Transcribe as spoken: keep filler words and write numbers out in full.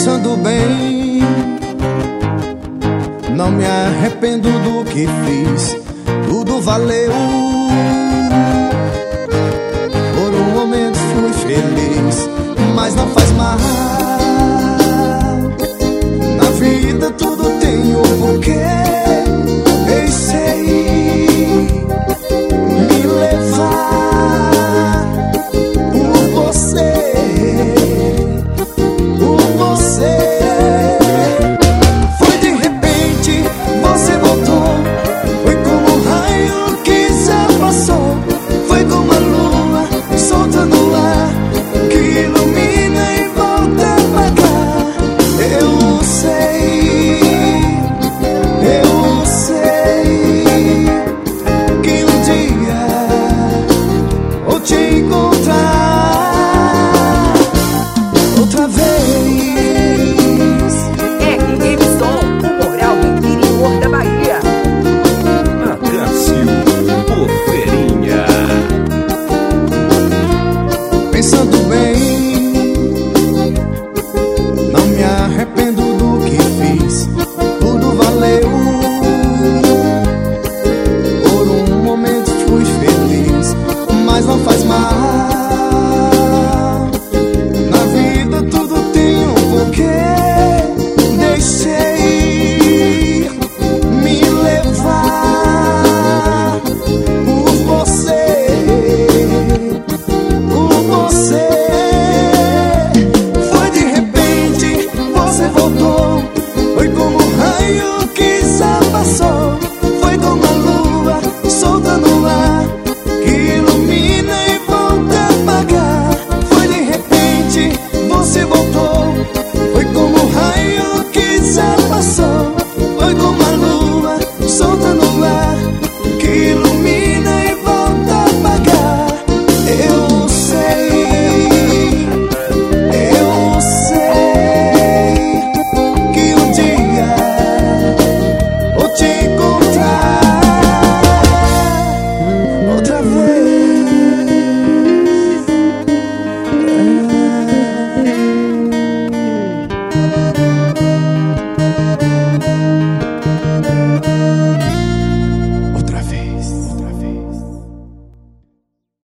Pensando bem, não me arrependo do que fiz, tudo valeu. Por um momento fui feliz, mas não faz mal. Na vida tudo tem um porquê. Deixei me levar por você, por você. Foi de repente, você voltou. Foi como um raio que já passou. Foi como a lua solta no ar, que ilumina e volta pra cá. Eu sei, eu sei que um dia vou te encontrar outra vez. R M Som, o Moral do interior da Bahia. Acácio Porferinha. Pensando bem, não me arrependo do que fiz, tudo valeu. Por um momento fui feliz, mas não faz mal. Na vida tudo tem um porquê. Deixei me levar por você, por você. Foi de repente, você voltou. Foi como um raio que já passou.